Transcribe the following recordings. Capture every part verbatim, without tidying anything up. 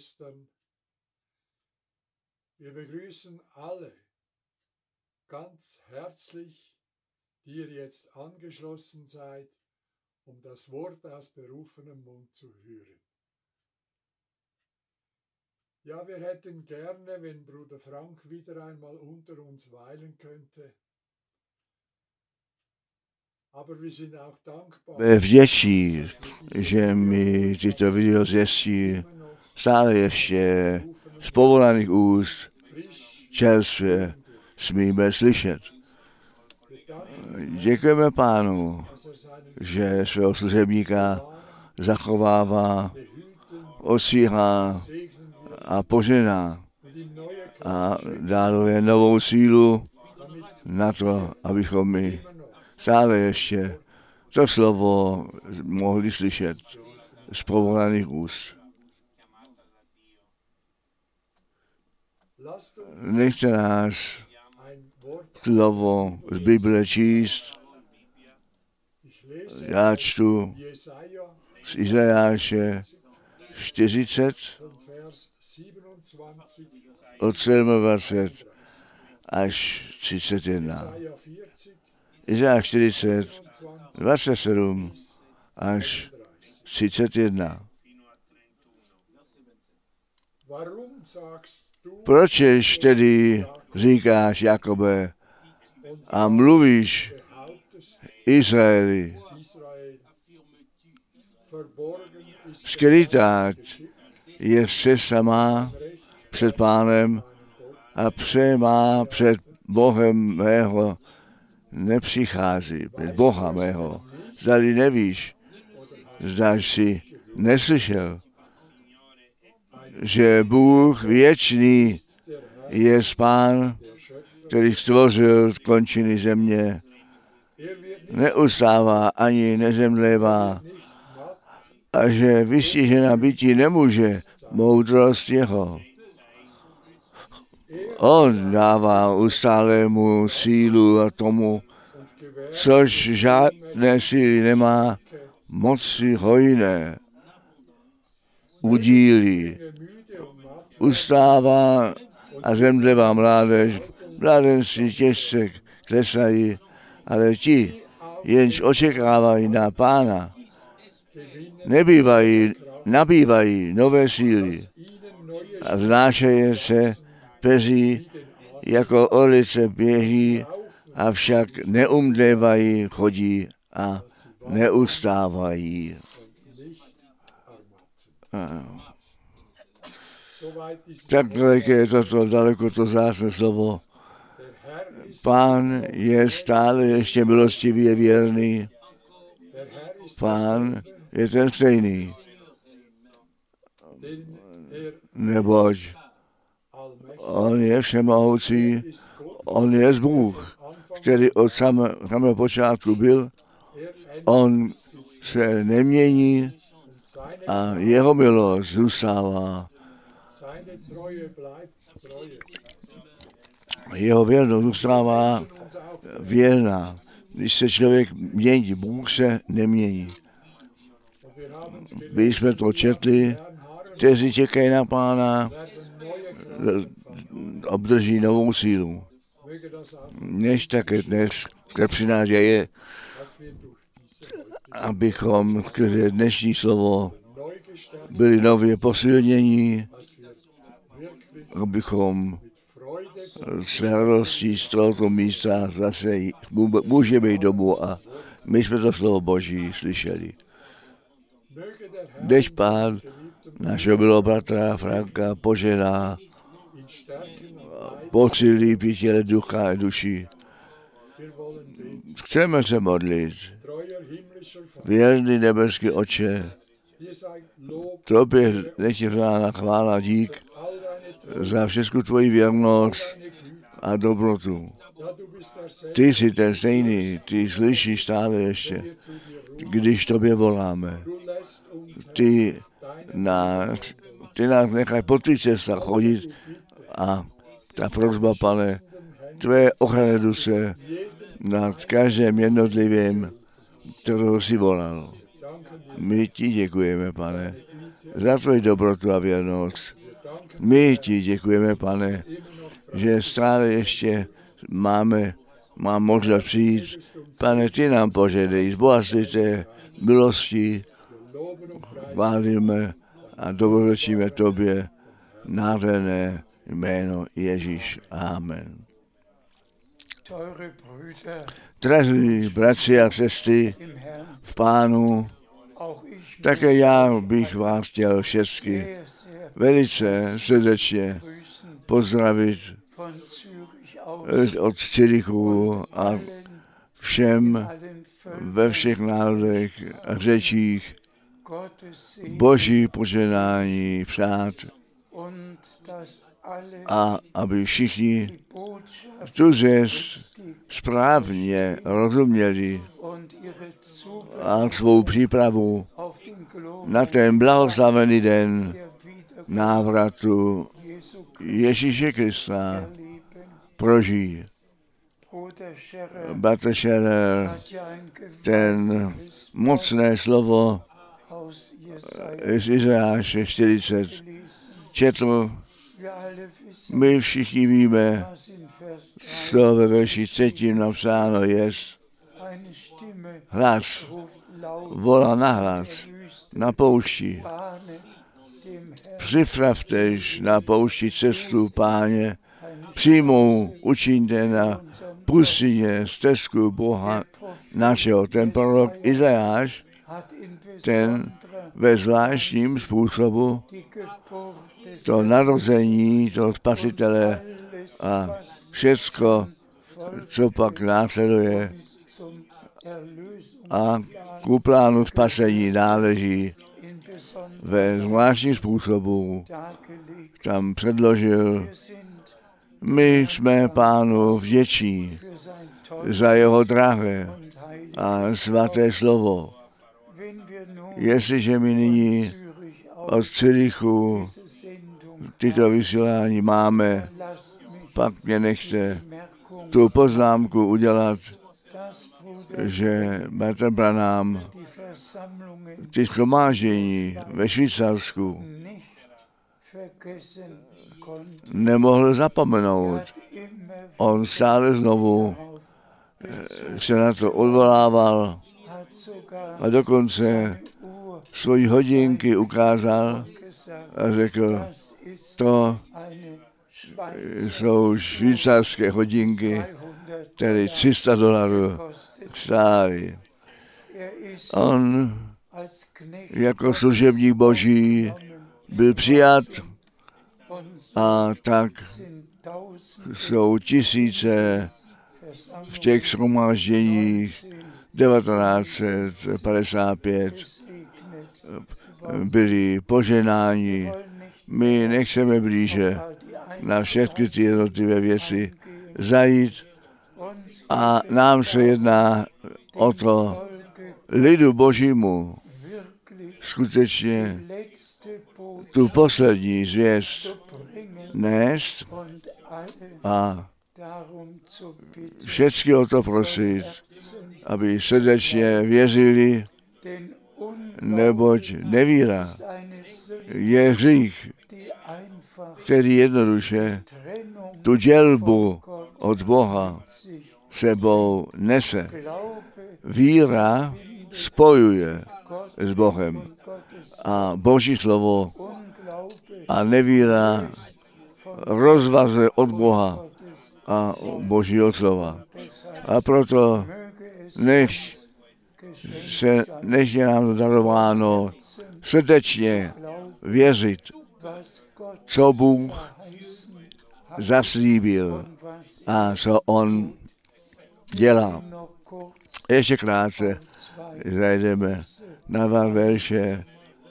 Schwestern, wir begrüßen alle ganz herzlich, die ihr jetzt angeschlossen seid, um das Wort aus berufenem Mund zu hören. Ja, wir hätten gerne, wenn Bruder Frank wieder einmal unter uns weilen könnte, aber wir sind auch dankbar. Vděčí, že mi tyto videozvěstí stále ještě z povolaných úst čerstvě smíme slyšet. Děkujeme Pánu, že svého služebníka zachovává, osíhá a požená a dáruje novou sílu na to, abychom my stále ještě to slovo mohli slyšet z povolaných úst. Nechte nás slovo z Bible číst. Já čtu z Izajáše čtyřicet od dvacet sedm až třicet jedna. Izajáš čtyřicet, dvacet sedm až třicet jedna. Pročež tedy říkáš, Jakobe, a mluvíš Izraeli, skrytá je cesta má před Pánem a pře má před Bohem mého nepřichází, před Boha mého. Zdali nevíš, zdáš si neslyšel, že Bůh věčný je Pán, který stvořil končiny země, neustává ani nezemdlévá a že vystižená bytí nemůže moudrost jeho. On dává ustálému sílu a tomu, což žádné síly nemá, moci hojné udílí. Ustává a zemdlevá mládež, mládenci těžce klesají, ale ti, jenž očekávají na Pána, nebývají, nabývají nové síly a vznášejí se, peří, jako orlice běží, avšak neumdlévají, chodí a neustávají. Tak daleko je toto, daleko to zásné slovo. Pán je stále ještě milostivý, je věrný. Pán je ten stejný. Neboť on je všemohoucí, on je Bůh, který od samého, samého počátku byl. On se nemění a jeho milost zůstává. Jeho věrnost zůstává věrná. Když se člověk mění, Bůh se nemění. My jsme to četli, kteří čekají na Pána, obdrží novou sílu. Než také dnes při nás je, abychom skrze dnešní slovo byli nově posilnění, abychom s radostí z tohoto místa zase můžeme jít domů a my jsme to slovo Boží slyšeli. Nech Pán našeho milého bratra Franka požená, posílí v těle ducha a duši. Chceme se modlit. Věrný nebeský Otče, tobě nech je vzána chvála dík za všechnu tvoji věrnost a dobrotu. Ty jsi ten stejný, ty slyšíš stále ještě, když tobě voláme. Ty nás, ty nás nechaj po tvých cestách chodit a ta prosba, Pane, tvé ochranné duše nad každým jednotlivým, kterého jsi volal. My ti děkujeme, Pane, za tvoji dobrotu a věrnost. My ti děkujeme, Pane, že stále ještě máme, mám možnost přijít. Pane, ty nám požedej z bohatství té milosti, chválíme a dobročíme tobě nádherné jméno Ježíš. Amen. Drazí bratři a sestry v Pánu, také já bych vás chtěl všechny velice srdečně pozdravit od Cyrichu a všem ve všech národech a řečích Boží požehnání přát a aby všichni tu zvěst správně rozuměli a svou přípravu na ten blahoslavený den návratu Ježíše Krista prožijí. Bratr Scherer ten mocné slovo z Izajáše čtyřicet četl. My všichni víme, co ve verši třetím napsáno je. Hlas volá na hlas na poušti. Připravtež na poušti cestu, Páně, přijmou učiňte na pustině stezku Boha našeho. Ten prorok Izajáš, ten ve zvláštním způsobu to narození toho Spasitele a všecko, co pak následuje a ku plánu spasení náleží ve zvláštním způsobu tam předložil. My jsme Pánu vděční za jeho drahé a svaté slovo. Jestliže my nyní od Cyrichu tyto vysílání máme, pak mě nechte tu poznámku udělat, že bratr Branham ty shromáždění ve Švýcarsku nemohl zapomenout. On stále znovu se na to odvolával a dokonce svoji hodinky ukázal a řekl, to jsou švýcarské hodinky, které tři sta dolarů stály. On jako služebník Boží byl přijat a tak jsou tisíce v těch shromážděních devatenáct set padesát pět byli poženáni. My nechceme blíže na všechny ty jednotlivé věci zajít a nám se jedná o to lidu Božímu skutečně tu poslední zvěst nést a všechny o to prosit, aby srdečně věřili, neboť nevíra je hřích, který jednoduše tu dělbu od Boha sebou nese. Víra spojuje s Bohem a Boží slovo a nevíra rozvazuje od Boha a Božího slova. A proto nech se, nech je nám darováno srdečně věřit, co Bůh zaslíbil a co On dělá. Ještě krátce zajdeme na dva verše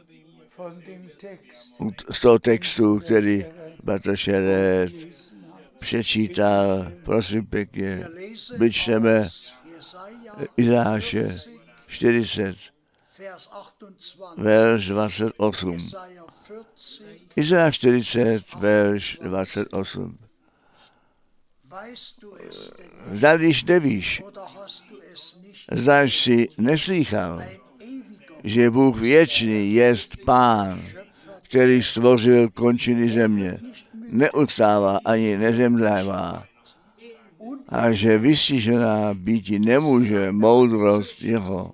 z toho textu, který bratr Scherer přečítal. Prosím pěkně, vyčteme Izajáše čtyřicet, verš dvacet osm. Izajáš čtyřicet, verš dvacet osm. Zda když nevíš, zdaž si neslýchal, že Bůh věčný jest Pán, který stvořil končiny země, neustává ani nezemdlává, a že vystižená býti nemůže moudrost jeho.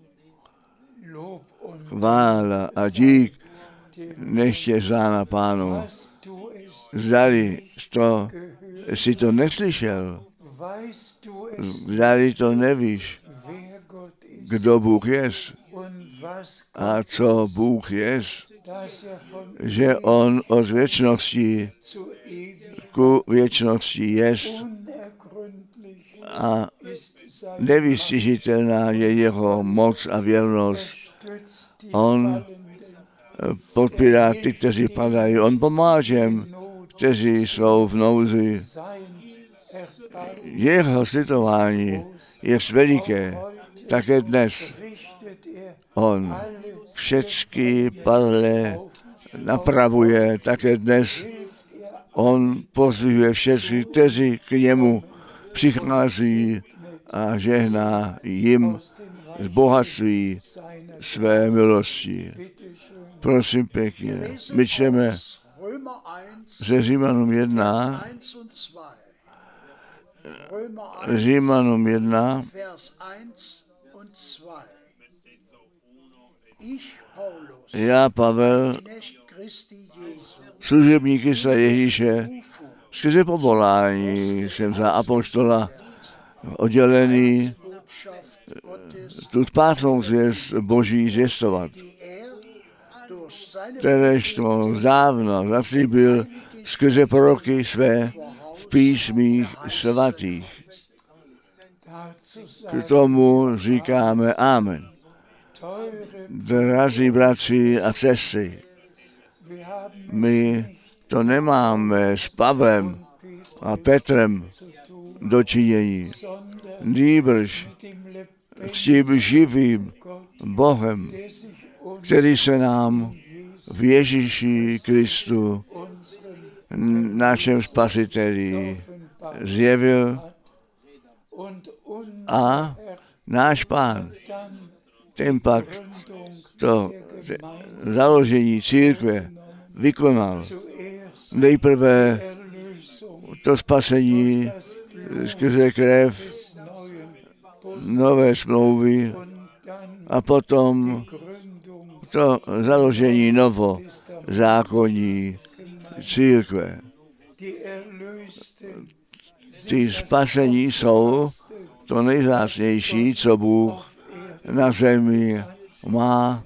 Chvála a dík nechtě zána Pánu. Zdali to, jsi to neslyšel, zdali to nevíš, kdo Bůh je a co Bůh je, že on od věčnosti ku věčnosti je a nevystižitelná je jeho moc a věrnost. On podpírá ty, kteří padají. On pomáhá těm, kteří jsou v nouzi. Jeho slitování je veliké, také dnes. On všechny padlé napravuje, také dnes. On pozdvihuje všechny, kteří k němu přichází a žehná jim z bohatství své milosti. Prosím pěkně, my čteme ze Římanům jedna, Římanům jedna, já, Pavel, služebník Krista Ježíše, skrze povolání jsem za apoštola oddělený tu spásnou zvěst Boží zvěstovat, kteréž to dávno zaslíbil skrze proroky své v písmích svatých. K tomu říkáme amen. Drazí bratři a sestry, my to nemáme s Pavlem a Petrem do činění, nýbrž s tím živým Bohem, který se nám v Ježíši Kristu, našem Spasiteli, zjevil a náš Pán, ten pak to založení církve vykonal. Nejprve to spasení skrze krev nové smlouvy a potom to založení novo zákonní církve. Ty spasení jsou to nejvzácnější, co Bůh na zemi má.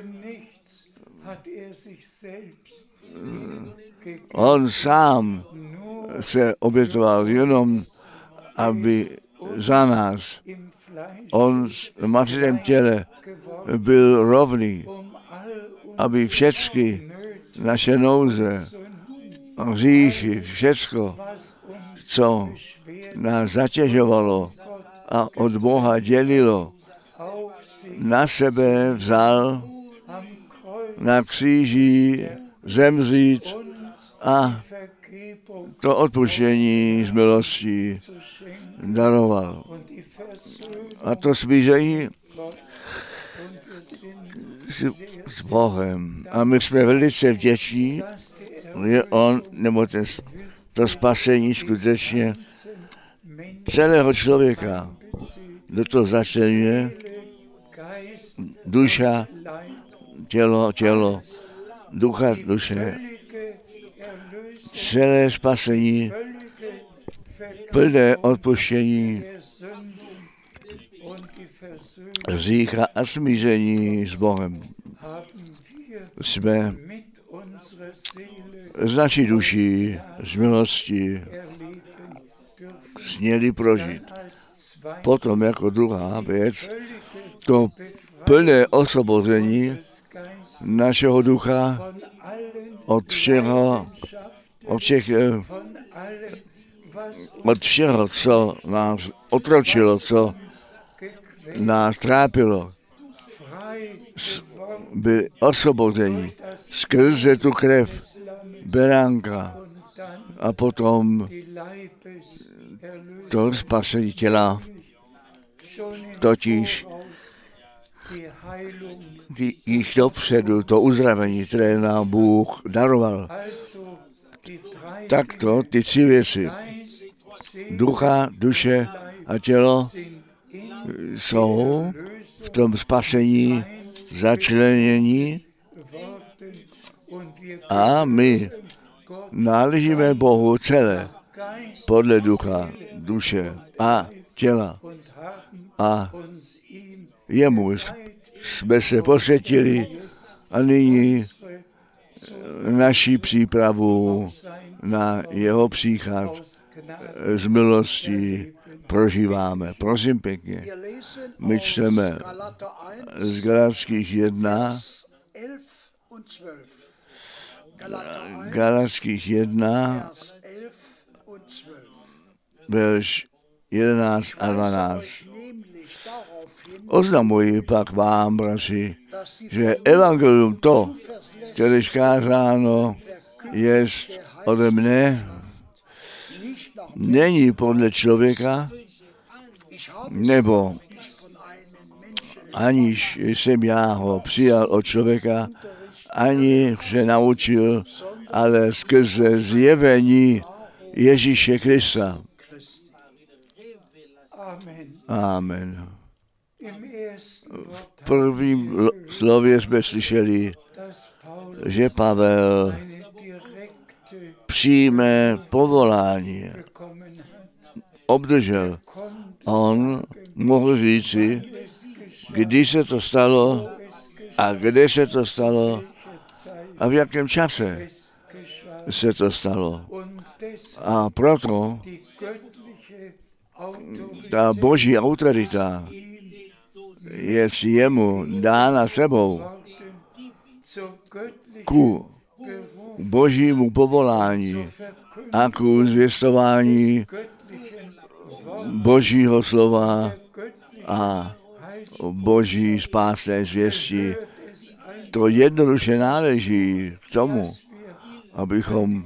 On sám se obětoval jenom, aby za nás, on v materiálním těle byl rovný, aby všechny naše nouze, hříchy, všecko, co nás zatěžovalo a od Boha dělilo, na sebe vzal na kříži zemřít a to odpuštění z milostí daroval. A to smíření s, s Bohem. A my jsme velice vděční, že on, nebo to, to spasení skutečně celého člověka do toho začlenuje duša, tělo, tělo, ducha, duše, celé spasení, plné odpuštění hřícha a smíření s Bohem. Jsme z naší duší, z milosti směli prožít. Potom jako druhá věc, to plné osvobození našeho ducha od všeho, od všech, od všeho, co nás otročilo, co nás trápilo, byli osvobození skrze tu krev beránka a potom to spasení těla. Totiž jich dopředu to uzdravení, které nám Bůh daroval. Takto ty tři věci, ducha, duše a tělo, jsou v tom spasení začlenění a my náležíme Bohu celé podle ducha, duše a těla. A jemu jsme se posvětili a nyní naši přípravu na jeho příchod z milostí prožíváme. Prosím pěkně, my čteme z Galatských jedna, Galatských jedna, verš jedenáct a dvanáct. Oznamuji pak vám, bratři, že evangelium to, které kázáno jest ode mne, není podle člověka, nebo aniž jsem já ho přijal od člověka, ani se naučil, ale skrze zjevení Ježíše Krista. Amen. V prvním slově jsme slyšeli, že Pavel přímé povolání obdržel. On mohl říci, kdy se to stalo a kde se to stalo a v jakém čase se to stalo. A proto ta boží autorita je jemu dána sebou ku božímu povolání a ku zvěstování božího slova a boží spásné zvěsti. To jednoduše náleží k tomu, abychom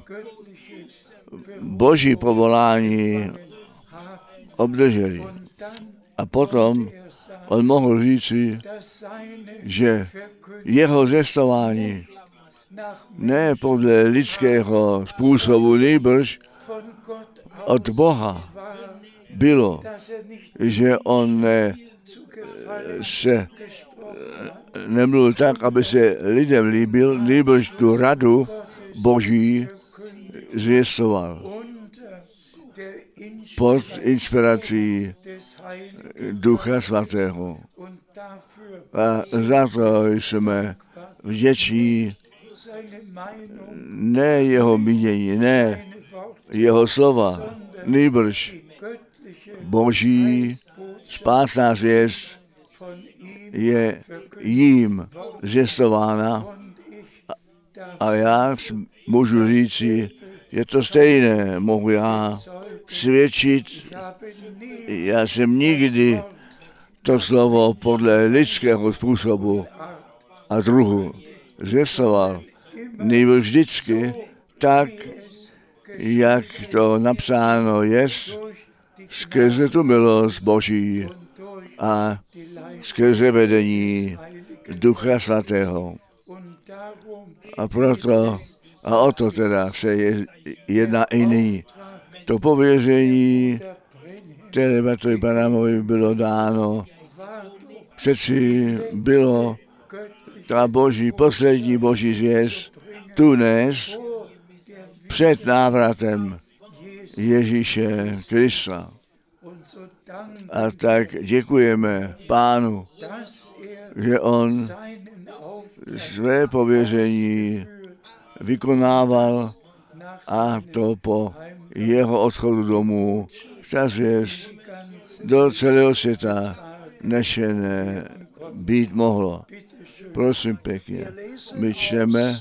boží povolání obdrželi. A potom on mohl říci, že jeho zvěstování ne podle lidského způsobu, nýbrž od Boha bylo, že on ne, se nemluvil tak, aby se lidem líbil, nýbrž tu radu Boží zvěstoval pod inspirací Ducha Svatého. A za to jsme vděční, ne jeho mínění, ne jeho slova, nýbrž Boží spásná zvěst je jím zvěstována a já můžu říci, je to stejné, mohu já svědčit, já jsem nikdy to slovo podle lidského způsobu a druhu zvěstoval, nejbyl vždycky tak, jak to napsáno je, skrze tu milost Boží a skrze vedení Ducha Svatého. A proto, a o to teda se je, jedná i nyní. To pověření, které Bartovi Branhamovi bylo dáno, přeci bylo ta boží, poslední boží zvěst tu dnes před návratem Ježíše Krista. A tak děkujeme Pánu, že on své pověření vykonával a to po jeho odchodu domů ta zvěst do celého světa nešené být mohlo. Prosím pěkně, my čteme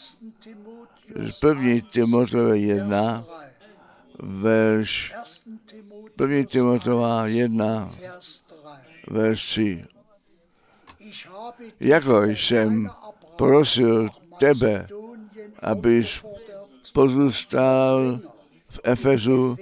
z první Timotova jedna, verš první Timotova jedna, verš tři. Jako jsem prosil tebe, abys pozůstal v Efezu,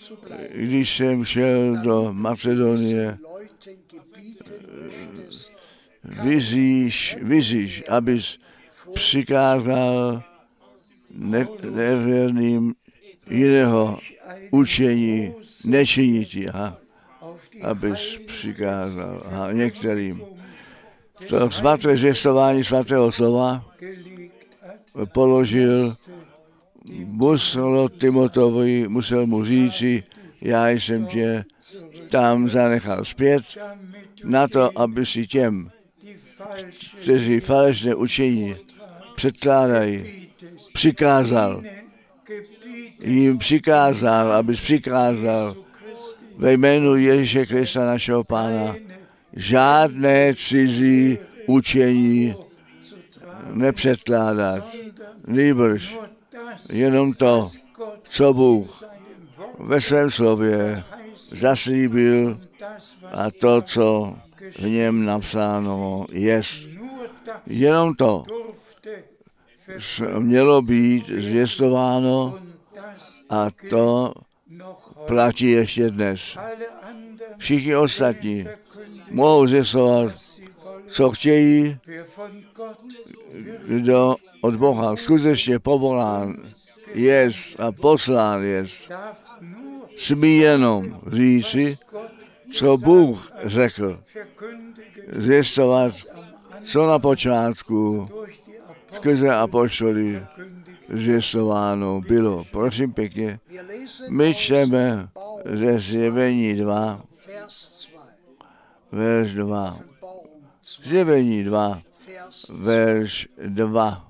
když jsem šel do Macedonie, vyzíš, vyzíš, abys přikázal ne, nevěrným jiného učení nečinití, aha, abys přikázal, aha, některým. To svaté zvěstování svatého slova položil, musel Timotovi, musel mu říci, já jsem tě tam zanechal zpět, na to, aby si těm, kteří falešné učení předkládají, přikázal, jim přikázal, abys přikázal ve jménu Ježíše Krista našeho Pána žádné cizí učení nepředkládat, nýbrž jenom to, co Bůh ve svém slově zaslíbil a to, co v něm napsáno je. Jenom to mělo být zvěstováno a to platí ještě dnes. Všichni ostatní mohou zvěstovat, co chtějí, kdo od Boha skutečně povolán je a poslán je. Smí jenom říci, co Bůh řekl. Zvěstovat, co na počátku skrze apoštoly zvěstováno bylo. Prosím pěkně, my čteme ze Zjevení dva, verš dva. Zjevení dva, verš dva.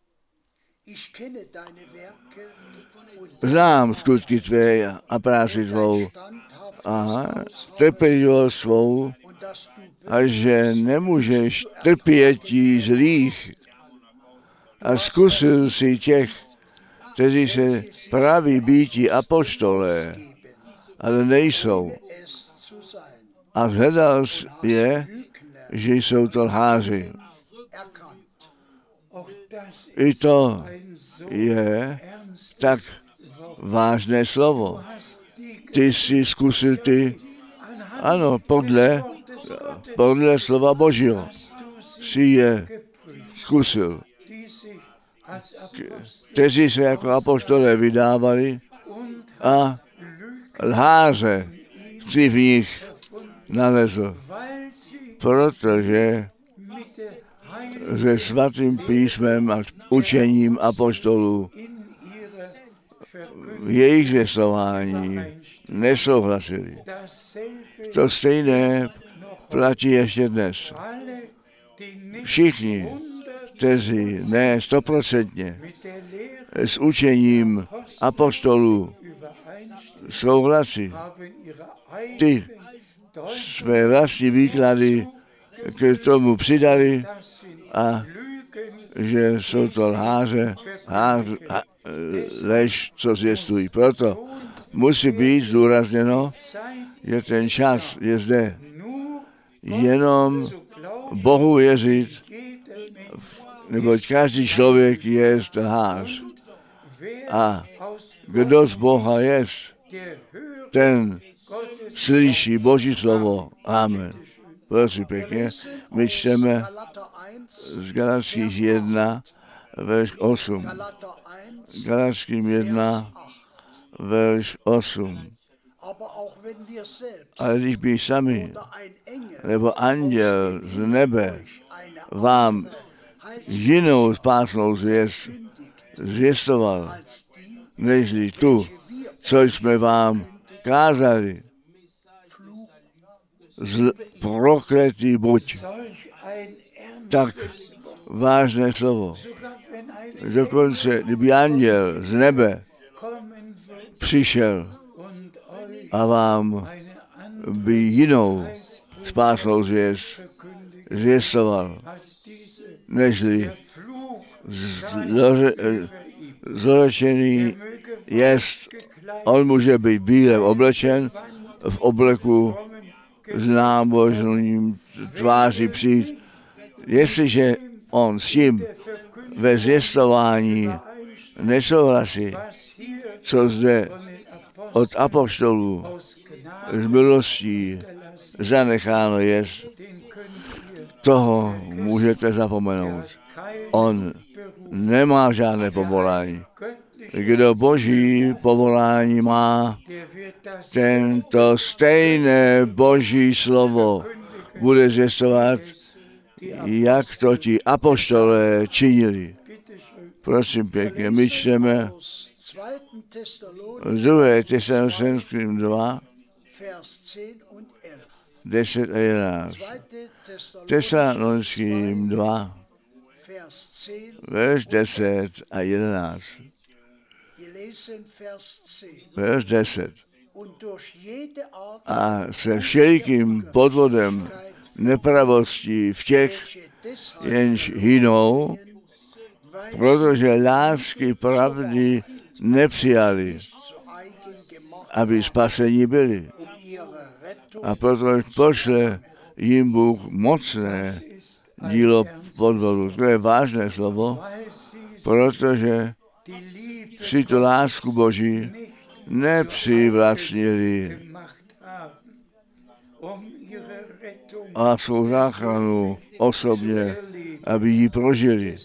Znám skutky tvé a práci tvou a trpělivost svou a že nemůžeš trpětí zlých a zkusil si těch, kteří se praví býti apoštolé, ale nejsou. A hledal je, že jsou to lháři. I to je tak vážné slovo. Ty jsi zkusil ty, ano, podle, podle slova Božího si je zkusil. Kteří se jako apoštolé vydávali a lháře si v nich nalezl, protože se svatým písmem a učením apoštolů jejich zvěstování nesouhlasili. To stejné platí ještě dnes. Všichni, kteří ne stoprocentně s učením apoštolů souhlasí, ty své vlastní výklady k tomu přidali a že jsou to lháře, hář, há, lež, co zvěstují. Proto musí být zdůrazněno, že ten čas je zde jenom Bohu věřit, neboť každý člověk je lhář. A kdo z Boha je, ten slyší Boží slovo. Amen. Prosím pěkně, my čteme z Galatských jedna, verš osm. Galatským jedna, verš osm. Ale když by sami, nebo anděl z nebe vám jinou spásnou zvěst zvěstoval, nežli tu, co jsme vám kázali, Zl, prokletý buď. Tak vážné slovo. Dokonce, kdyby anděl z nebe přišel a vám by jinou spásnou zvěst zvěstoval, nežli zločený jest, on může být bíle oblečen, v obleku s nábožným tváří přijít. Jestliže on s tím ve zvěstování nesouhlasí, co zde od apoštolů z milostí zanecháno je, toho můžete zapomenout. On nemá žádné povolání. Kdo boží povolání má, tento stejné boží slovo bude zvěstovat, jak to ti apoštolé činili. Prosím pěkně, my čteme druhé Tesalonickým dva, deset a jedenáct. Tesalonickým dva, verš deset a jedenáct. Verš deset. A se všelikým podvodem nepravostí v těch, jenž hynou, protože lásky pravdy nepřijali, aby spasení byli. A protože pošle jim Bůh mocné dílo podvodu. To je vážné slovo, protože si tu lásku Boží nepřivlastnili a svou záchranu osobně, aby ji prožili.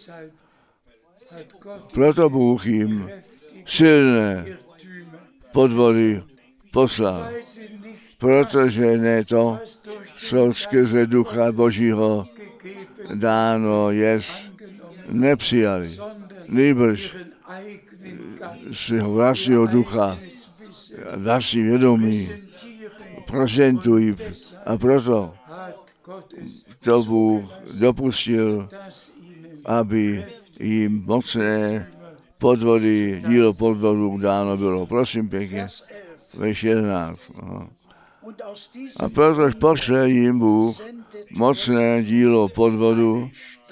Proto Bůh jim silné podvody poslal, protože ne to, co skrze Ducha Božího dáno jest, nepřijali. Nýbrž svého vlastního ducha, vlastní vědomí prezentují. A proto to Bůh dopustil, aby jim mocné podvody, dílo podvodů dáno bylo. Prosím pěkně, verš jedenáct. A protože pošle jim Bůh mocné dílo podvodu,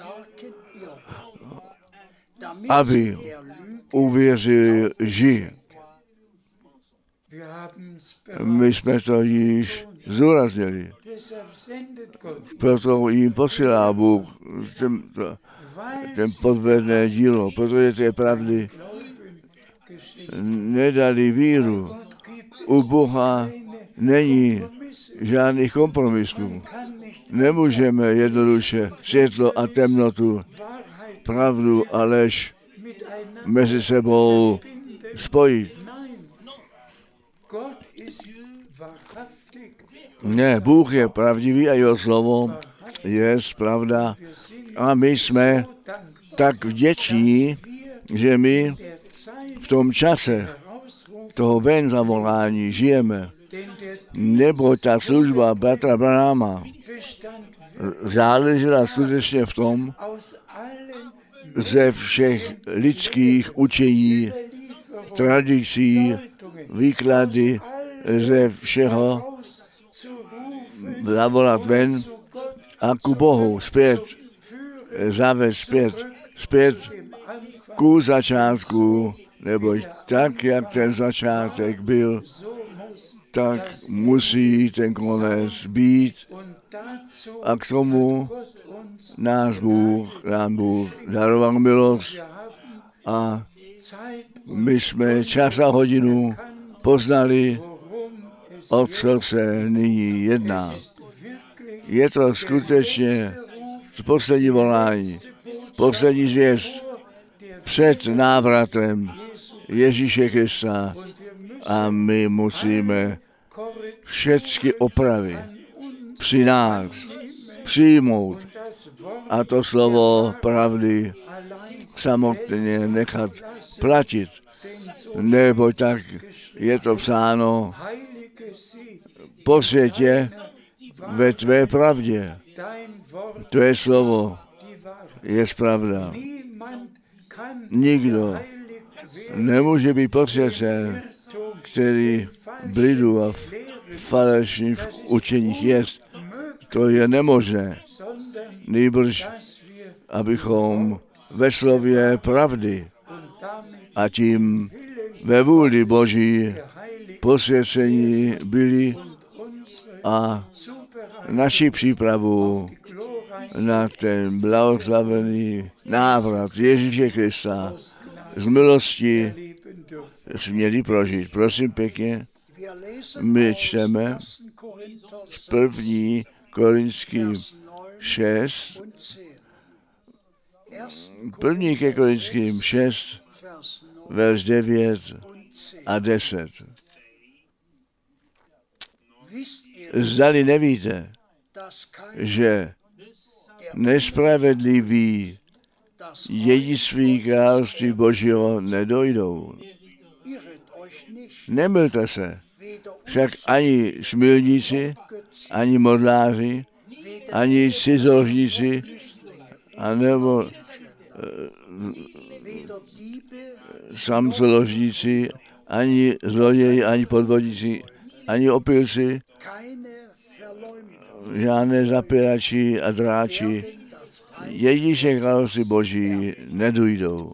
aby uvěřili lži. My jsme to již zdůraznili. Proto jim posílá Bůh ten, ten podvedné dílo, protože ty pravdy nedali víru. U Boha není žádných kompromisů. Nemůžeme jednoduše světlo a temnotu, pravdu a lež mezi sebou spojit. Ne, Bůh je pravdivý a jeho slovo je pravda. A my jsme tak vděční, že my v tom čase toho ven zavolání žijeme. Nebo ta služba bratra Branhama záležela skutečně v tom, ze všech lidských učení, tradicí, výklady, ze všeho zavolat ven a ku Bohu zpět, zavést zpět, zpět ku začátku, nebo tak, jak ten začátek byl, tak musí ten konec být. A k tomu náš Bůh, nám Bůh daroval milost a my jsme čas a hodinu poznali, o co se nyní jedná. Je to skutečně poslední volání, poslední zvěst před návratem Ježíše Krista a my musíme všechny opravy při nás přijmout a to slovo pravdy samotně nechat platit, nebo tak je to psáno, posvětě ve tvé pravdě. Tvé slovo je pravda. Nikdo nemůže být posvěcen, který blidu a falešných učeních jest. To je nemožné. Nýbrž, abychom ve slově pravdy a tím ve vůli Boží posvěcení byli a naši přípravu na ten blahoslavený návrat Ježíše Krista z milosti směli prožít. Prosím pěkně, my čteme z první Korinským šest, první ke Korinským šest, verš devět a deset. Zdali nevíte, že nespravedliví dědictví království Božího nedojdou. Nemylte se, však ani smilníci, ani modláři, ani cizoložníci, anebo uh, samcoložníci, ani zloději, ani podvodníci, ani opilci, žádné zapírači a dráči, Ježíše království Boží nedojdou.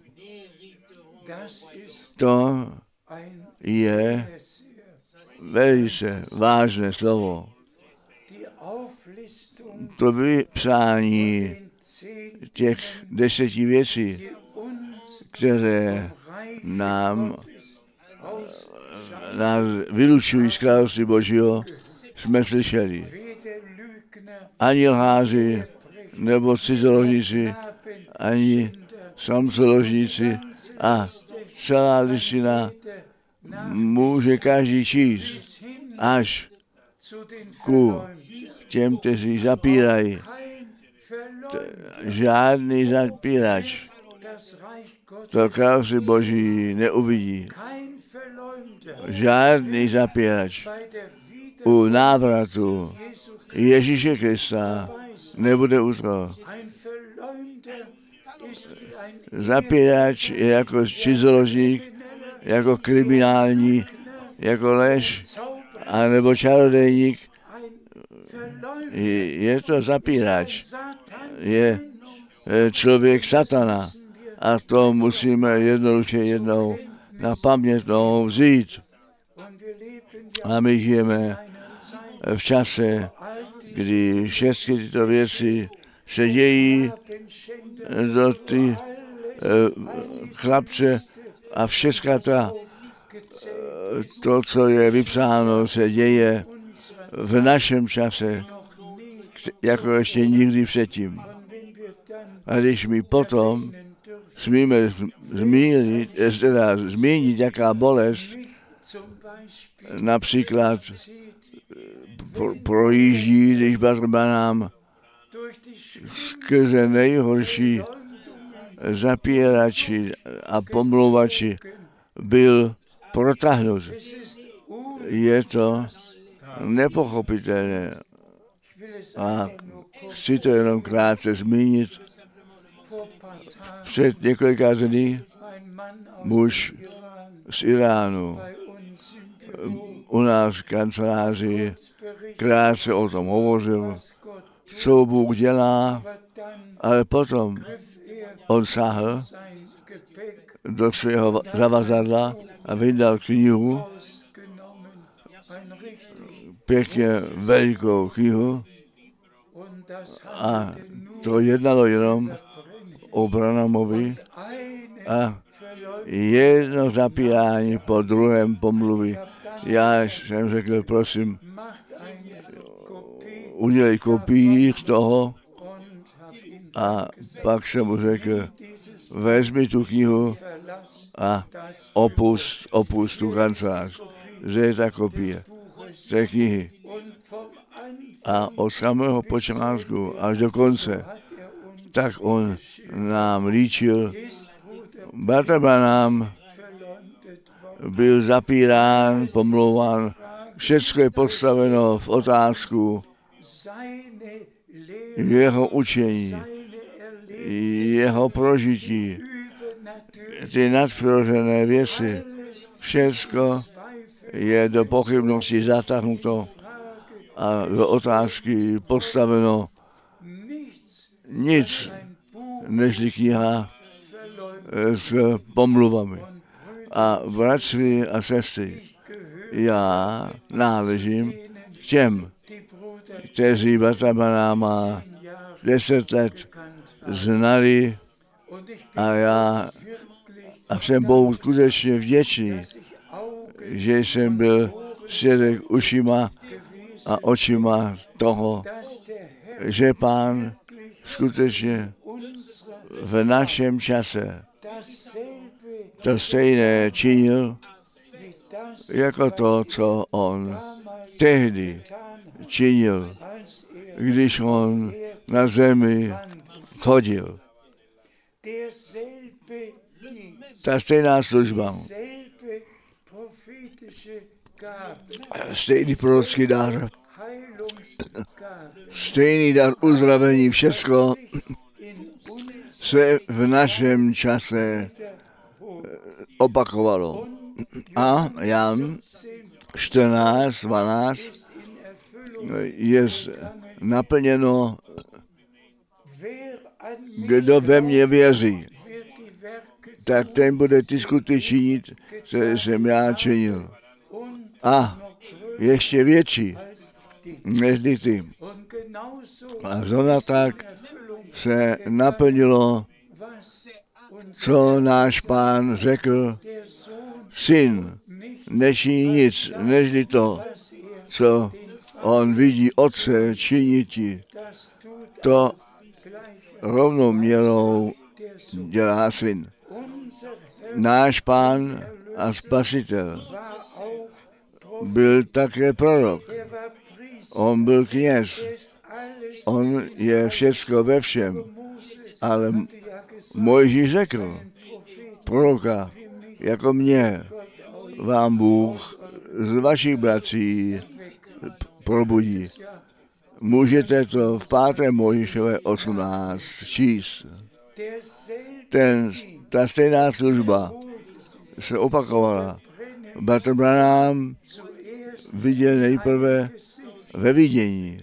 To je velice vážné slovo. To vypsání těch deseti věcí, které nám, nás vylučují z království Božího, jsme slyšeli. Ani lháři, nebo cizoložníci, ani samcoložníci a celá listina může každý číst až ku těm, kteří zapírají. Žádný zapírač to království Boží neuvidí. Žádný zapírač u návratu Ježíše Krista nebude u toho. Zapírač je jako cizoložník, jako kriminální, jako lež, anebo čarodejník. Je to zapírač. Je člověk satana. A to musíme jednoduše jednou na pamětnou vzít. A my žijeme v čase, kdy všechny tyto věci se dějí do ty chlapce a všechna ta, to, co je vypsáno, se děje v našem čase, jako ještě nikdy předtím. A když my potom smíme zmínit, teda zmínit, jaká bolest například projíždí, když Barbanám skrze nejhorší zapírači a pomlouvači byl protáhnut. Je to nepochopitelné. A chci to jenom krátce zmínit. Před několika dní muž z Iránu u nás v kanceláři krátce o tom hovořil, co Bůh dělá, ale potom on sáhl do svého zavazadla a vydal knihu, pěkně velikou knihu, a to jednalo jenom o Branhamovi a jedno zapírání po druhém pomluvy. Já jsem řekl, prosím, udělej kopii z toho, a pak jsem mu řekl, vezmi tu knihu a opust, opust tu kancelář, že je ta kopie té knihy. A od samého počátku až do konce, tak on nám líčil, Barnabám byl zapírán, pomlouván, všechno je postaveno v otázku jeho učení, jeho prožití, ty nadpřirozené věci, všechno je do pochybnosti zatáhnuto a do otázky postaveno nic, nežli kniha s pomluvami. A bratři a sestry, já náležím k těm, kteří Barnabaáma deset let znali, a já a jsem Bohu skutečně vděčný, že jsem byl svědek ušima a očima toho, že Pán skutečně v našem čase to stejné činil, jako to, co on tehdy činil, když on na zemi chodil. Ta stejná služba, stejný prorocký dar, stejný dar uzdravení, všecko se v našem čase opakovalo. A Jan čtrnáct dvanáct je naplněno, kdo ve mně věří, tak ten bude ty skutky činit, které jsem já činil. A ještě větší než ty. A zrovna tak se naplnilo, co náš Pán řekl, syn nečiní nic, nežli to, co on vidí otce činiti, to rovnou měrou dělá syn. Náš Pán a Spasitel byl také prorok, on byl kněz, on je všecko ve všem, ale Mojžíš řekl, proroka, jako mě, vám Bůh z vašich bratří probudí. Můžete to v páté Mojžíšové osmnáct číst. Ten, ta stejná služba se opakovala. Bratr Branham viděl nejprve ve vidění,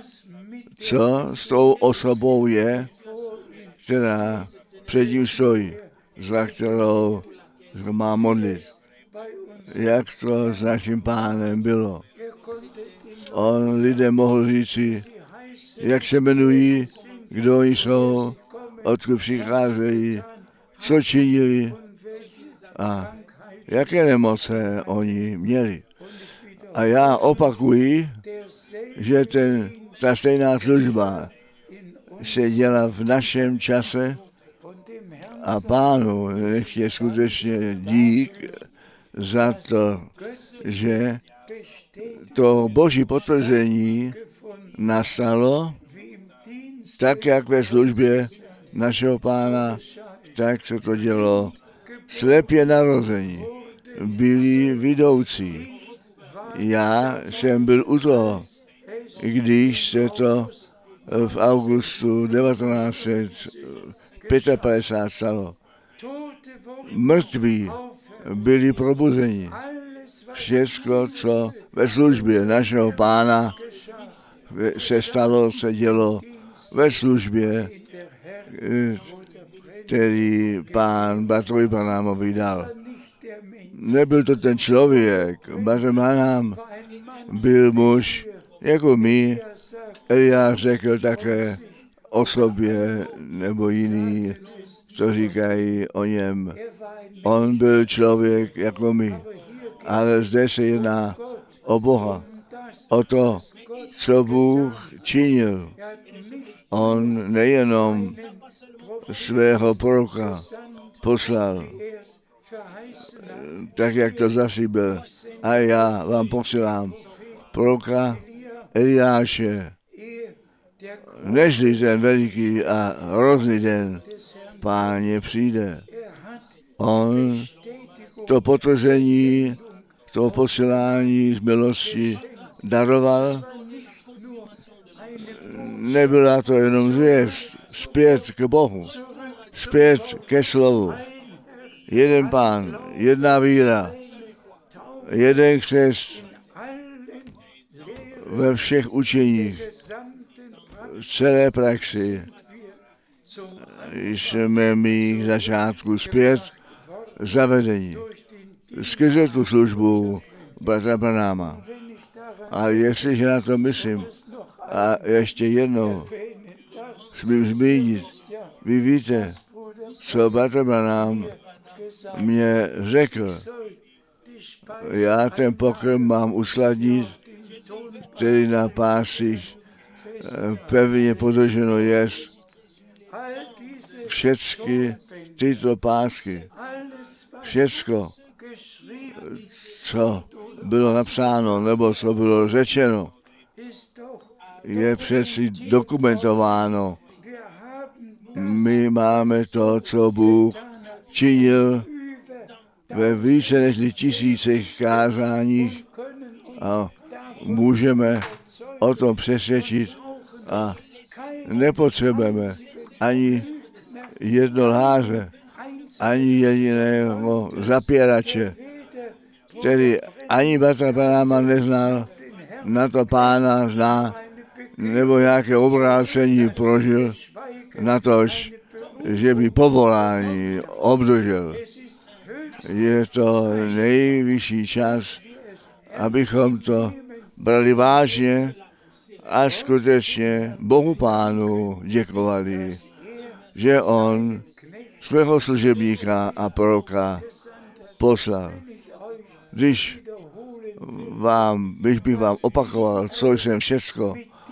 co s tou osobou je, která před ním stojí, za kterou se má modlit. Jak to s naším Pánem bylo. On lidem mohl říci, jak se jmenují, kdo oni jsou, odkud přicházejí, co činili a jaké nemoce oni měli. A já opakuji, že ten, ta stejná služba se dělá v našem čase a Pánu nech je skutečně dík za to, že to Boží potvrzení nastalo tak, jak ve službě našeho Pána, tak se to dělo. Slepě narození byli vidoucí. Já jsem byl u toho, když se to v augustu devatenáct set padesát pět stalo. Mrtví byli probuzeni. Všecko, co ve službě našeho Pána se stalo, se dělo ve službě, který Pán Batrovi Branhamovi dal. Nebyl to ten člověk, Batr Branham byl muž jako my. Eliáš řekl také o sobě, nebo jiný, co říkají o něm. On byl člověk jako my, ale zde se jedná o Boha, o to, co Bůh činil. On nejenom svého proroka poslal, tak jak to zaslíbil, a já vám posílám proroka Eliáše, nežli ten veliký a hrozný den Páně přijde. On to potvrzení, to posílání z milosti daroval. Nebyla to jenom zvěst, zpět k Bohu, zpět ke slovu. Jeden Pán, jedna víra, jeden křest ve všech učeních, v celé praxi. Jsme my k začátku zpět zavedení skrze tu službu bratra Branhama. A jestliže na to myslím, a ještě jednou smím zmínit, vy víte, co bratr Branham mě řekl. Já ten pokrm mám usladnit, tedy na pásích pevně podrženo jest. Všechny tyto pásky, všecko, co bylo napsáno, nebo co bylo řečeno, je přeci dokumentováno. My máme to, co Bůh činil ve více než tisících kázáních a můžeme o tom přesvědčit a nepotřebujeme ani jedno lháře, ani jediného zapěrače, který ani bratra Branhama neznal, na to Pána zná, nebo nějaké obrácení prožil, na tož, že by povolání obdržel. Je to nejvyšší čas, abychom to brali vážně a skutečně Bohu Pánu děkovali, že on svého služebníka a proroka poslal. Když vám, bych bych vám opakoval, co jsem všecko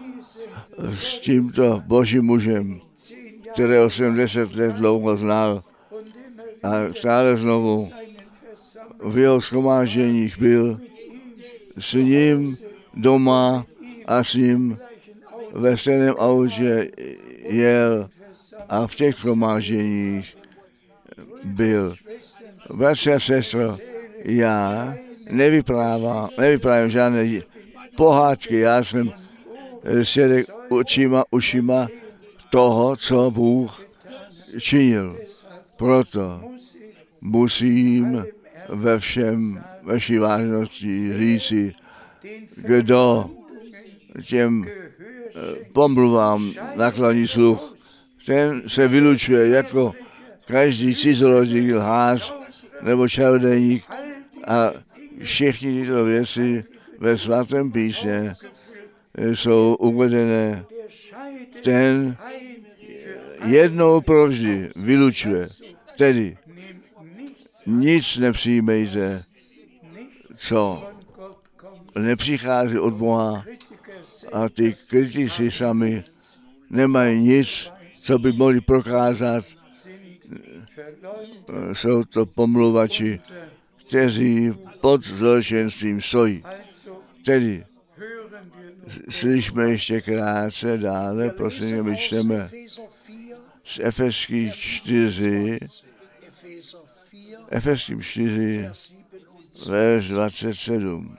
s tímto božím mužem, kterého jsem deset let dlouho znal a stále znovu v jeho shromážděních byl, s ním doma a s ním ve stejném autě jel a v těch shromážděních byl. Bratři a sestro, já nevyprávám, nevyprávám žádné pohádky, já jsem svědek očima, ušima toho, co Bůh činil. Proto musím ve všem, ve vší vážnosti říci, kdo těm pomluvám nakloní sluch, ten se vylučuje jako každý cizolodík, lhář nebo čarodějník a všechny tyto věci ve svatém písmě jsou uvedené. Ten jednou provždy vylučuje. Tedy nic nepřijmejte, co nepřichází od Boha a ty kritici sami nemají nic, co by mohli prokázat. Jsou to pomluvači, kteří pod zločenstvím stojí. Tedy slyšme ještě krátce dále, prosím, my čteme z Efeských čtyři, Efeským čtyři, verš dvacet sedm.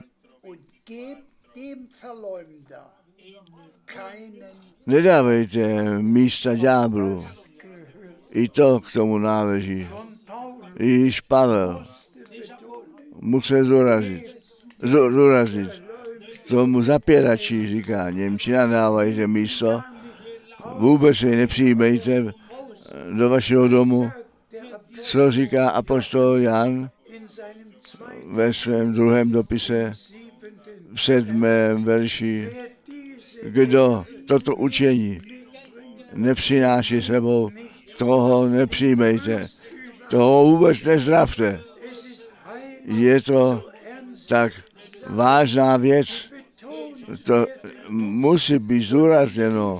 Nedávejte místa ďáblu, i to k tomu náleží. Již Pavel musel zúrazit, zúrazit, tomu zapěrači říká, Němčina, dávajte místo, vůbec se nepřijmejte do vašeho domu, co říká apoštol Jan ve svém druhém dopise v sedmém verši. Kdo toto učení nepřináší sebou, toho nepřijmejte, toho vůbec nezdravte. Je to tak vážná věc, to musí být zdůrazněno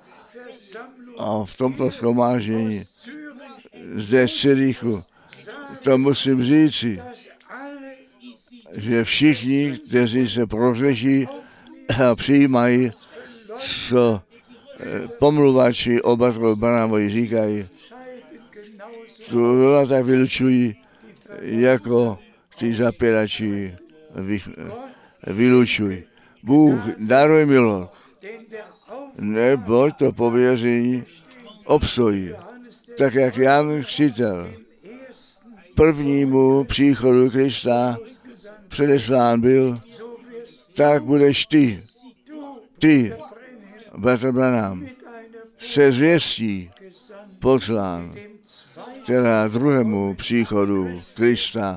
a v tomto shromáždění zde z Ciríchu, to musím říci, že všichni, kteří se prořeší a přijímají, co pomluvači o bratru Branhamovi říkají, to tak vylučují, jako ty zapěrači vylučují. Bůh daruje milost, neboť to pověření obstojí. Tak jak Jan Křtitel prvnímu příchodu Krista předeslán byl, tak budeš ty, ty, bratr Branham, se zvěstí poslán, která druhému příchodu Krista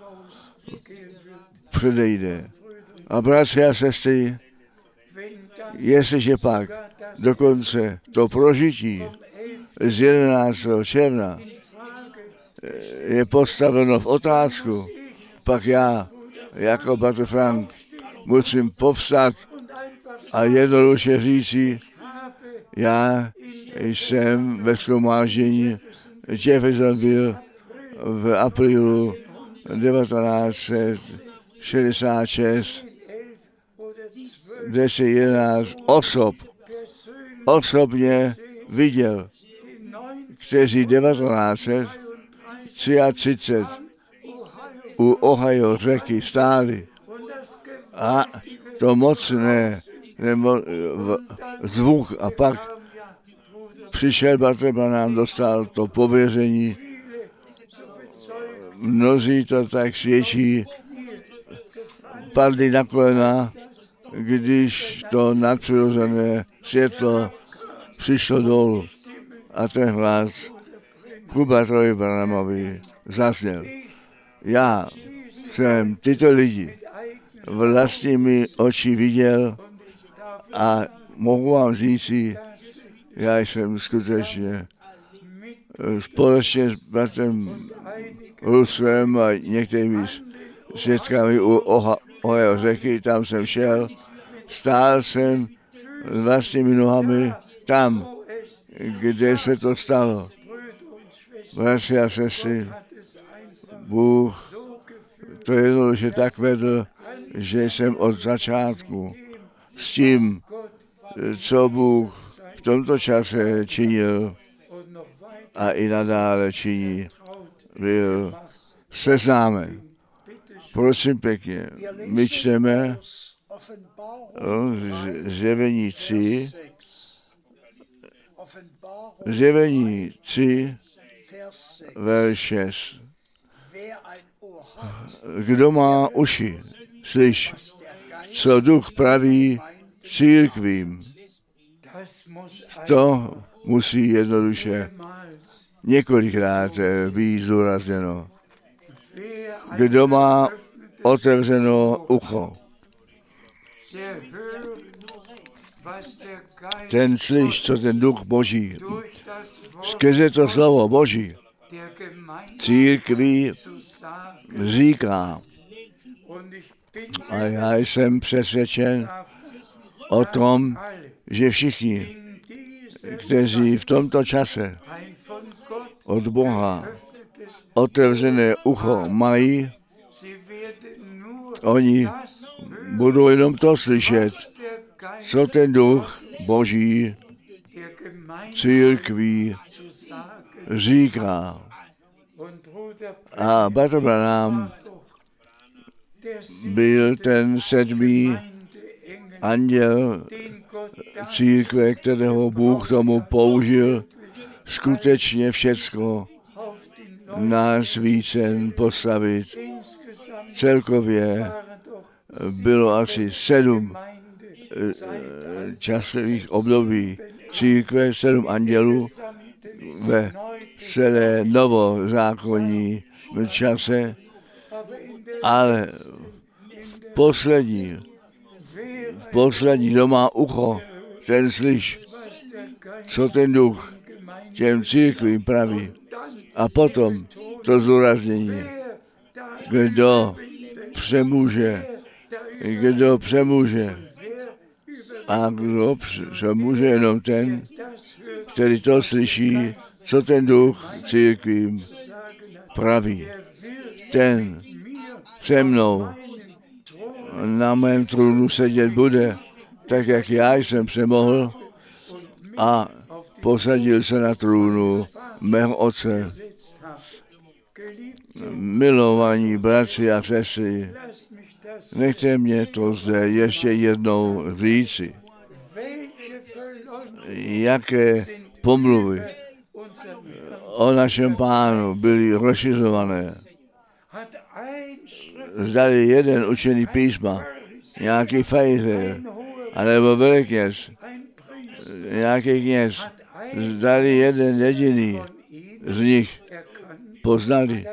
předejde. A bratři a sestry, jestliže pak dokonce to prožití z jedenáctého června je postaveno v otázku, pak já, jako bratr Frank, musím povstat a jednoduše říci, Já jsem ve shromáždění Jeffersonville v aprílu devatenáct set šedesát šest, deset jedenáct osob osobně viděl, kteří devatenáct set třicet tři u Ohio řeky stáli a to mocné nebo zvuk a pak přišel bratr Branham, dostal to pověření. Mnozí to tak svědčí, padli na kolena, když to nadpřirozené světlo přišlo dolů a ten hlas ku bratrovi Branhamovi zazněl. Já jsem tyto lidi vlastními oči viděl a mohu vám říci, já jsem skutečně společně s bratrem Rusem a některými svědkami u Ohio řeky, tam jsem šel, stál jsem vlastními nohami tam, kde se to stalo. Bratři a sestry, Bůh to jednoduše tak vedl, že jsem od začátku s tím, co Bůh v tomto čase činil a i nadále činí, byl seznámen. Prosím pěkně, my čteme Zjevení tři, Zjevení tři, verš šest. Kdo má uši, slyš, co duch praví církvím. To musí jednoduše několikrát být zdůrazněno. Kdo má otevřeno ucho, ten slyš, co ten duch Boží skrze to slovo Boží církví říká. A já jsem přesvědčen o tom, že všichni, kteří v tomto čase od Boha otevřené ucho mají, oni budou jenom to slyšet, co ten duch Boží církví říká. A bratr Branham byl ten sedmý anděl církve, kterého Bůh tomu použil skutečně všecko na svícen postavit. Celkově bylo asi sedm časových období církve, sedm andělů ve celé novozákonní čase, ale v poslední, v poslední, kdo má ucho, ten slyš, co ten duch těm církvím praví. A potom to zdůraznění, kdo přemůže, kdo přemůže a kdo přemůže jenom ten, který to slyší, co ten duch církvím praví. Ten se mnou na mém trůnu sedět bude, tak jak já jsem se mohl a posadil se na trůnu mého otce. Milovaní bratři a sestry, nechte mě to zde ještě jednou říci. Jaké pomluvy o našem Pánu byly rozšiřované. Zdali jeden učený písma, nějaký farizeje, anebo velekněz, nějaký kněz, zdali jeden jediný z nich poznali,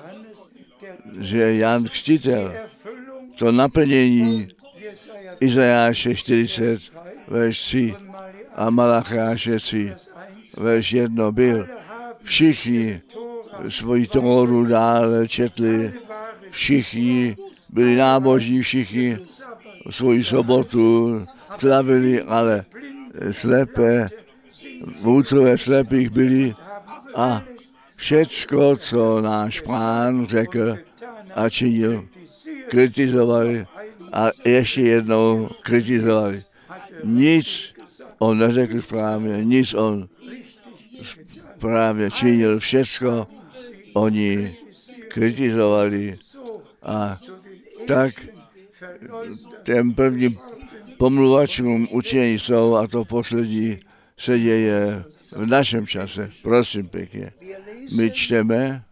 že Jan Křtitel, to naplnění Izajáše čtyřicet, verš tři a Malacháše tři, verš jedna byl. Všichni svoji Tóru dále četli, všichni byli nábožní, všichni svoji sobotu slavili, ale slepé vůdcové slepých byli a všecko, co náš Pán řekl a činil, kritizovali a ještě jednou kritizovali. Nic on neřekl správně, nic on správně činil, všecko oni kritizovali a tak těm prvním pomluvačům učení jsou a to poslední se děje v našem čase. Prosím pěkně. My čteme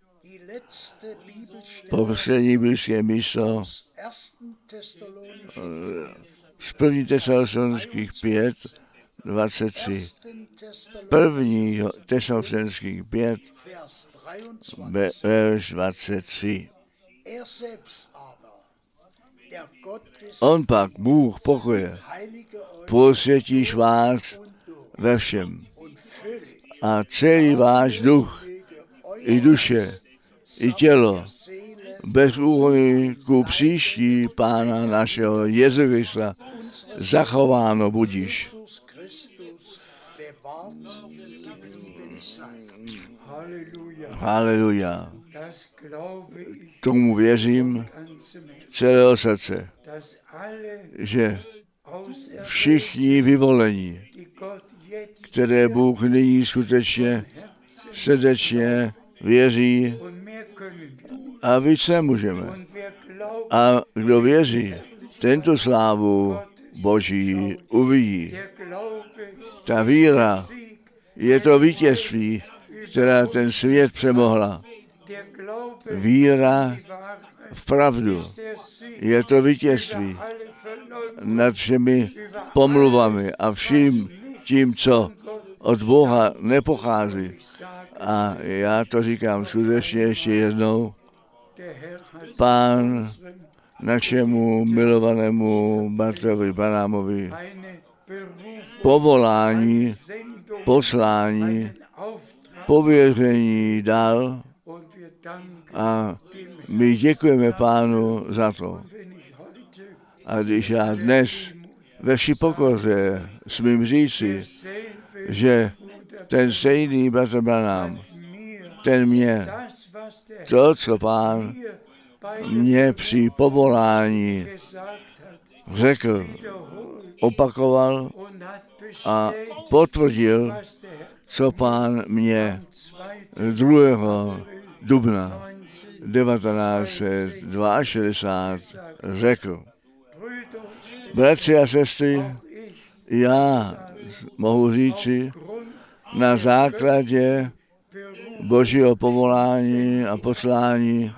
poslední biblické místo z první Tesalonických pět, dvacet tři. První Tesalonických pět, verš dvacet tři. On pak, Bůh pokoje, posvětíš vás ve všem a celý váš duch, i duše, i tělo, bez úhony ku příští Pána našeho Jezu Krista zachováno budíš. Haleluja. Tomu věřím celého srdce, že všichni vyvolení, které Bůh nyní skutečně srdečně věří a víc nemůžeme. A kdo věří, tento slávu Boží uvidí. Ta víra je to vítězství, která ten svět přemohla. Víra v pravdu je to vítězství nad všemi pomluvami a vším tím, co od Boha nepochází. A já to říkám skutečně ještě jednou. Pán našemu milovanému bratrovi Branhamovi povolání, poslání, pověření dal a my děkujeme Pánu za to. A když já dnes ve vší pokoře smím říci, že ten stejný bratr Branham, ten mě, to, co Pán mě při povolání řekl, opakoval a potvrdil, co Pán mě druhého dubna devatenáct set šedesát dva řekl. Bratři a sestry, já mohu říci, na základě Božího povolání a poslání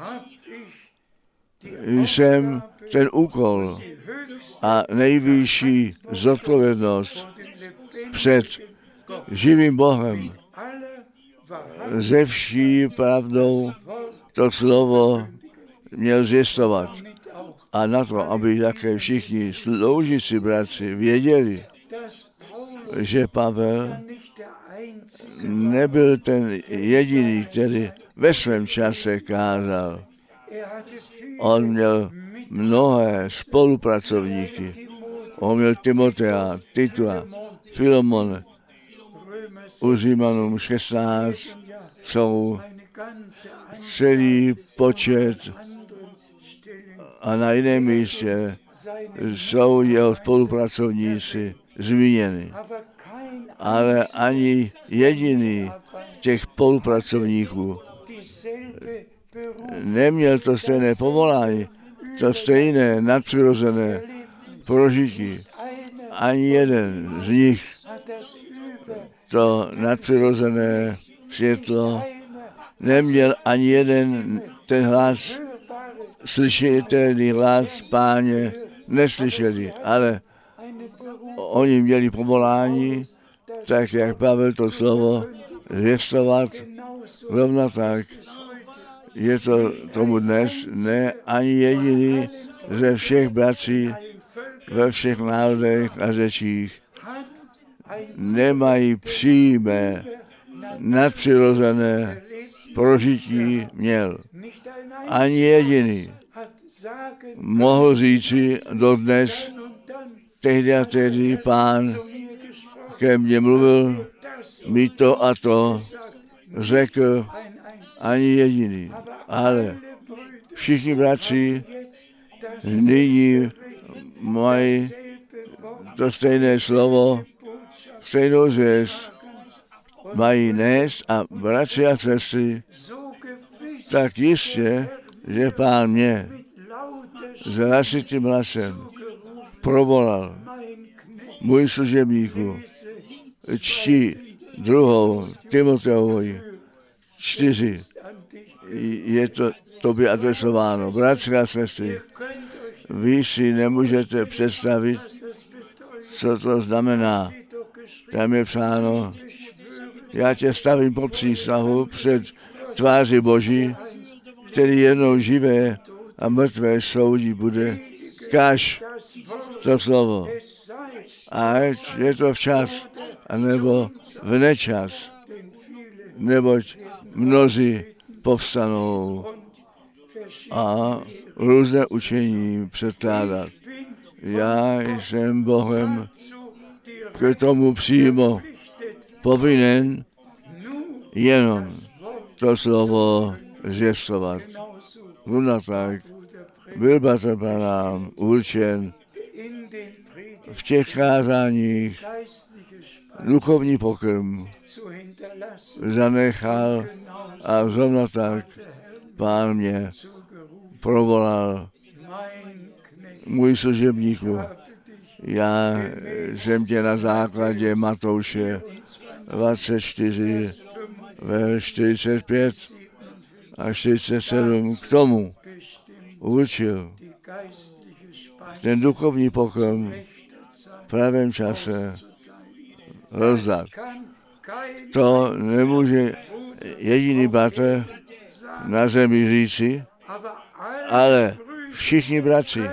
jsem ten úkol a nejvyšší zodpovědnost před živým Bohem ze vší pravdou to slovo měl zjistovat. A na to, aby také všichni sloužící bratři věděli, že Pavel nebyl ten jediný, který ve svém čase kázal. On měl mnohé spolupracovníky. On měl Timotea, Titua, Filemon, u Římanům šestnáct jsou celý počet a na jiném místě jsou jeho spolupracovníci zmíněni. Ale ani jediný těch spolupracovníků neměl to stejné povolání, to stejné nadpřirozené prožití. Ani jeden z nich to nadpřirozené světlo neměl, ani jeden ten hlas, slyšitelný hlas Páně neslyšeli, ale oni měli povolání, tak jak Pavel to slovo zvěstovat, rovno tak je to tomu dnes, ne ani jediný ze všech bratří ve všech národech a řečích nemají přímé nadpřirozené prožití měl. Ani jediný mohl říci dodnes, tehdy a tehdy Pán ke mně mluvil mi to a to řekl ani jediný, ale všichni bratři nyní mají to stejné slovo, stejnou zvěst, mají nést a bratři a sestry, tak jistě, že Pán mě s hlasitým hlasem provolal, můj služebníku, čti druhou Timoteovi čtyři. Je to tobě adresováno. Bratři a sestry, vy si nemůžete představit, co to znamená. Tam je psáno, já tě stavím pod přísahu před tváři Boží, který jednou živé a mrtvé soudí bude. Kaž to slovo. Ať je to včas, anebo v nečas, neboť mnozí povstanou a různé učení předkládat. Já jsem Bohem k tomu přímo povinen jenom to slovo zvěstovat. Zrovna tak byl bratr Branham určen v těch kázáních duchovní pokrm zanechal a zrovna tak Pán mě provolal, můj služebníku. Já jsem tě na základě Matouše dvacet čtyři, ve čtyřicet pět a čtyřicet sedm k tomu určil ten duchovní pokrm v pravém čase rozdat. To nemůže jediný bratr na zemi říci, ale všichni bratři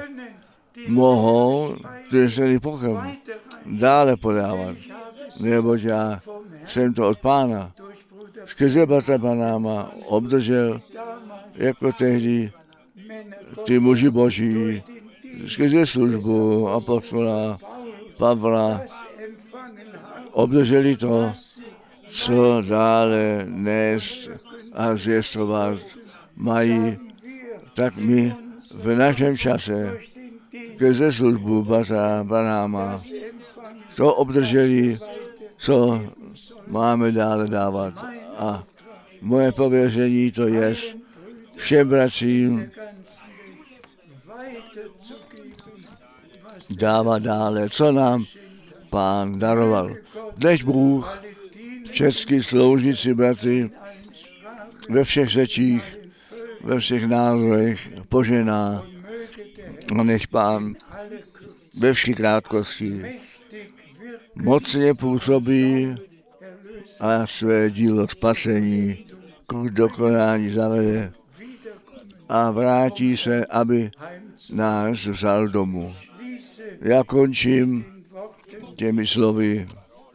mohou ten pokrm dále podávat, neboť já jsem to od Pána skrze bratra Branhama obdržel jako tehdy ty muži Boží, skrze službu apostola Pavla obdrželi to, co dále nést a zvěstovat mají, tak my v našem čase skrze službu bratra Branhama to obdrželi, co máme dále dávat. A moje pověření to je všem bratřím dávat dále, co nám Pán daroval. Nech Bůh česky sloužící bratry ve všech řečích, ve všech národech požená a nech Pán ve vší krátkosti mocně působí a své dílo spasení k dokonání zavede a vrátí se, aby nás vzal domů. Já končím těmi slovy,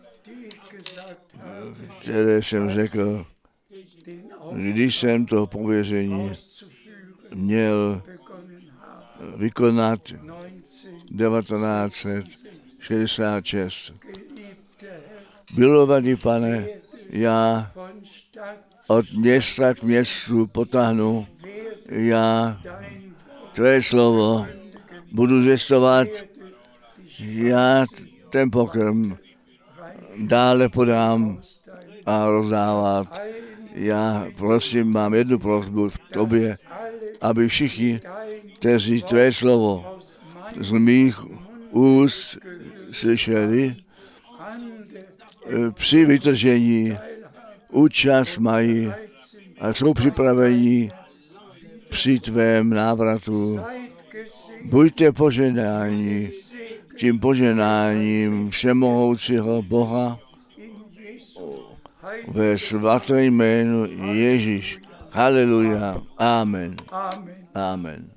které jsem řekl, když jsem to pověření měl vykonat devatenáct set šedesát šest. Milovaný Pane, já od města k městu potáhnu, já tvé slovo budu zvěstovat, já ten pokrm dále podám a rozdávat. Já prosím, mám jednu prosbu v tobě, aby všichni, kteří tvé slovo z mých úst slyšeli, při vytržení účast mají a jsou připraveni při tvém návratu. Buďte poženáni tím poženáním všemohoucího Boha ve svatém jménu Ježíš. Haleluja. Amen. Amen.